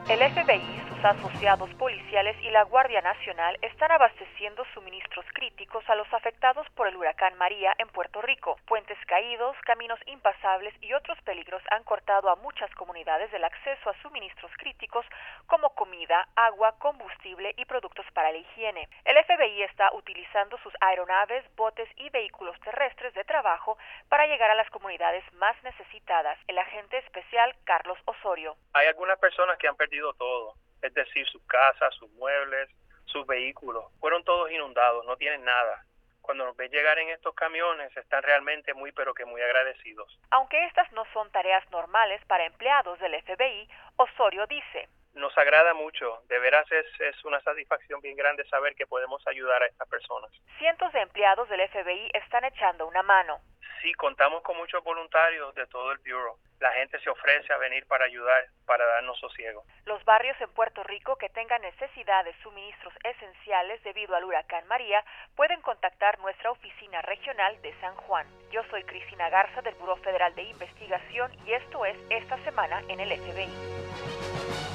El FBI, sus asociados policiales y la Guardia Nacional están abasteciendo suministros críticos a los afectados por el huracán María en Puerto Rico. Puentes caídos, caminos impasables y otros peligros han cortado a muchas comunidades el acceso a suministros críticos como comida, agua, combustible y productos para la higiene. El FBI está utilizando sus aeronaves, botes y vehículos terrestres de trabajo para llegar a las comunidades más necesitadas. El agente especial Carlos Osorio. Hay algunas personas que han perdido todo, es decir, sus casas, sus muebles, sus vehículos. Fueron todos inundados, no tienen nada. Cuando nos ven llegar en estos camiones, están realmente muy agradecidos. Aunque estas no son tareas normales para empleados del FBI, Osorio dice: nos agrada mucho, de veras es una satisfacción bien grande saber que podemos ayudar a estas personas. Cientos de empleados del FBI están echando una mano. Sí, contamos con muchos voluntarios de todo el Bureau. La gente se ofrece a venir para ayudar, para darnos sosiego. Los barrios en Puerto Rico que tengan necesidad de suministros esenciales debido al huracán María pueden contactar nuestra oficina regional de San Juan. Yo soy Cristina Garza del Buró Federal de Investigación y esto es Esta Semana en el FBI.